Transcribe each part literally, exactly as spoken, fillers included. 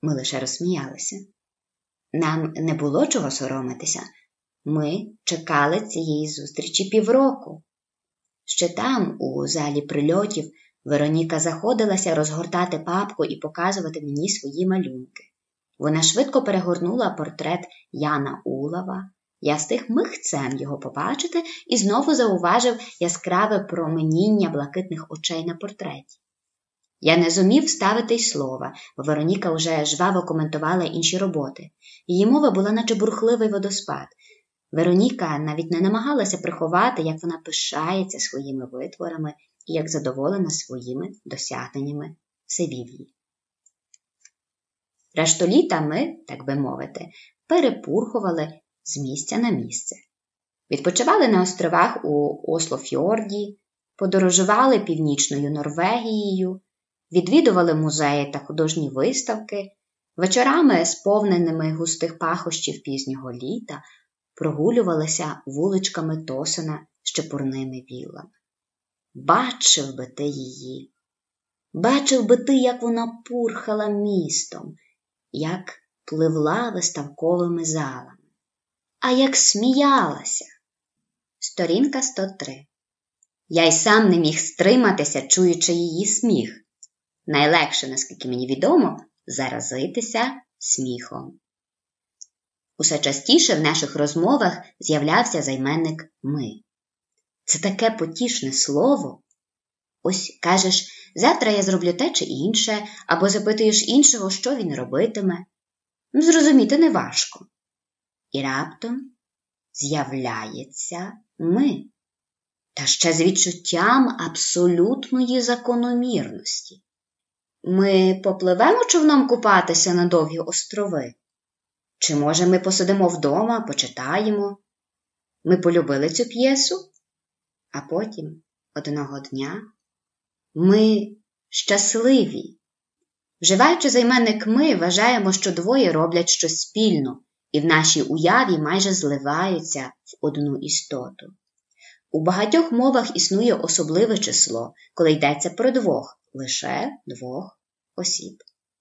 Ми лише розсміялися. Нам не було чого соромитися. Ми чекали цієї зустрічі півроку. Ще там, у залі прильотів, Вероніка заходилася розгортати папку і показувати мені свої малюнки. Вона швидко перегорнула портрет Яна Улава. Я встиг михцем його побачити і знову зауважив яскраве променіння блакитних очей на портреті. Я не зумів вставити й слова, бо Вероніка вже жваво коментувала інші роботи. Її мова була наче бурхливий водоспад. Вероніка навіть не намагалася приховати, як вона пишається своїми витворами і як задоволена своїми досягненнями в Севільї. Решту літа ми, так би мовити, перепурхували з місця на місце. Відпочивали на островах у Ослофьорді, подорожували північною Норвегією, відвідували музеї та художні виставки, вечорами, сповненими густих пахощів пізнього літа, прогулювалися вуличками Тосена з чепурними віллами. Бачив би ти її, бачив би ти, як вона пурхала містом, як пливла виставковими залами, а як сміялася. Сторінка сто три. Я й сам не міг стриматися, чуючи її сміх. Найлегше, наскільки мені відомо, заразитися сміхом. Усе частіше в наших розмовах з'являвся займенник «ми». Це таке потішне слово. Ось кажеш, завтра я зроблю те чи інше, або запитуєш іншого, що він робитиме. Зрозуміти неважко. І раптом з'являється «ми». Та ще з відчуттям абсолютної закономірності. Ми попливемо човном купатися на довгі острови? Чи, може, ми посидимо вдома, почитаємо? Ми полюбили цю п'єсу? А потім, одного дня, ми щасливі. Вживаючи займенник «ми», вважаємо, що двоє роблять щось спільно, і в нашій уяві майже зливаються в одну істоту. У багатьох мовах існує особливе число, коли йдеться про двох, лише двох осіб.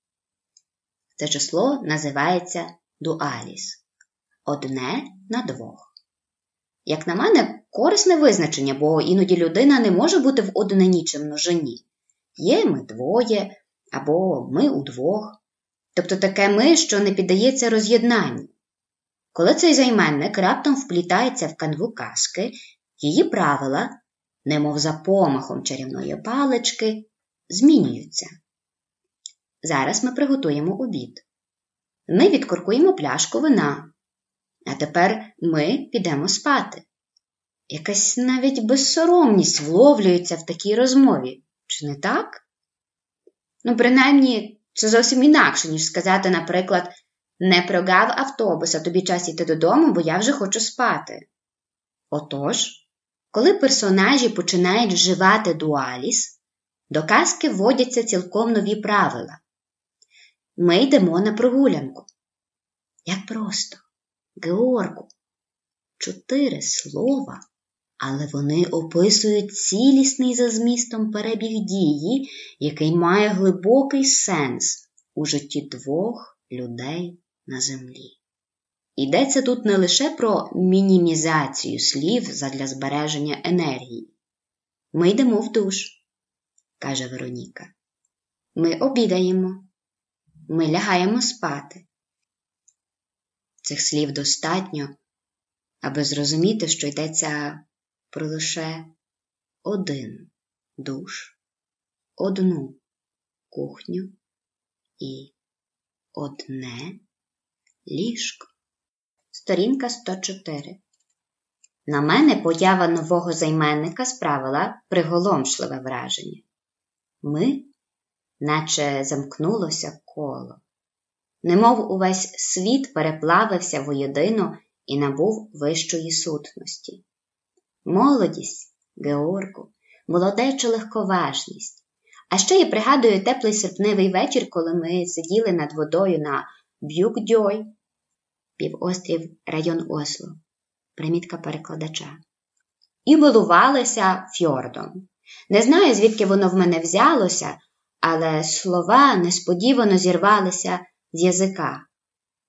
Це число називається дуаліс – одне на двох. Як на мене, корисне визначення, бо іноді людина не може бути в однині чи множині. Є ми двоє, або ми удвох. Тобто таке ми, що не піддається роз'єднанню. Коли цей займенник раптом вплітається в канву казки, її правила, немов за помахом чарівної палички, змінюються. Зараз ми приготуємо обід. Ми відкоркуємо пляшку вина. А тепер ми підемо спати. Якась навіть безсоромність вловлюється в такій розмові. Чи не так? Ну, принаймні, це зовсім інакше, ніж сказати, наприклад, «Не прогав автобус, а тобі час йти додому, бо я вже хочу спати». Отож, коли персонажі починають вживати дуаліс, до казки вводяться цілком нові правила. Ми йдемо на прогулянку. Як просто. Георгу. Чотири слова, але вони описують цілісний за змістом перебіг дії, який має глибокий сенс у житті двох людей на землі. Йдеться тут не лише про мінімізацію слів задля збереження енергії. Ми йдемо в душ, каже Вероніка. Ми обідаємо. Ми лягаємо спати. Цих слів достатньо, аби зрозуміти, що йдеться про лише один душ, одну кухню і одне ліжко. Сторінка сто чотири. На мене поява нового займенника справила приголомшливе враження. Ми, наче замкнулося коло. Немов увесь світ переплавився воєдино і набув вищої сутності. Молодість, Георгу, молодеча легковажність. А ще я пригадую теплий серпневий вечір, коли ми сиділи над водою на Б'юкдьой, півострів, район Осло, примітка перекладача, і милувалися фьордом. Не знаю, звідки воно в мене взялося, але слова несподівано зірвалися з язика.